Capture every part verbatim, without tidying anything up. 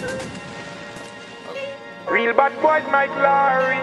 Real bad boys, Mike Larry.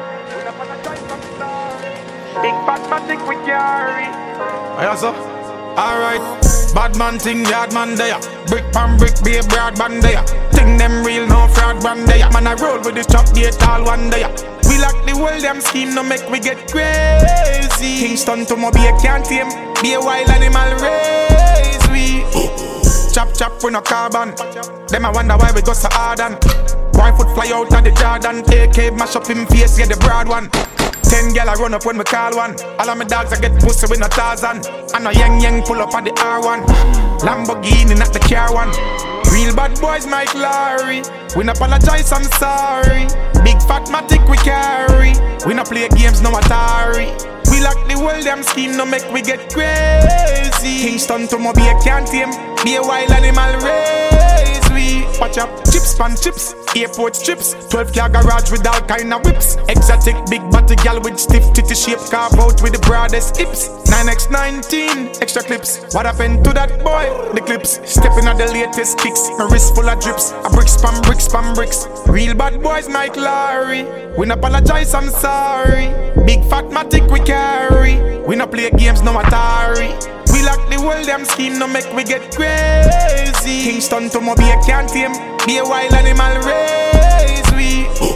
Big fat matic we carry. Aye, sir. Alright. Bad man thing, yard man there. Brick pan brick, be a broad band there. Thing them real, no fraud band there. Man, I roll with this chop, be a tall one there. We lock the world, them scheme, no make we get crazy. Kingston to Mobile can't tame. Be a wild animal race, we chop chop with no carbon. Them I wonder why we go so hard and boy foot fly out of the Jordan. A K mash up him face, get the broad one. Ten gal I run up when me call one. All of my dogs I get pussy with no Tarzan. And a yang yang pull up on the R one. Lamborghini not the car one. Real bad boys Mike Larry. We no apologize, I'm sorry. Big fat matic we carry. We no play games, no Atari. We lock the world, them scheme, no make we get crazy. Kingston to Mobile can't tame. Be a wild animal race, we watch up. Chips pan chips, airport strips. Twelve car garage with all kind of whips. Exotic big body gal with stiff titty shape. Carve out with the broadest hips. nine by nineteen, extra clips. What happened to that boy? The clips, stepping at the latest kicks. My wrist full of drips, a bricks pan bricks pan bricks. Real bad boys Mike Larry. We no apologize, I'm sorry. Big fat matic we carry. We no play games, no Atari. We lock the world, them scheme, no make we get crazy. Kingston to Mobile can't tame. Be a wild animal race, we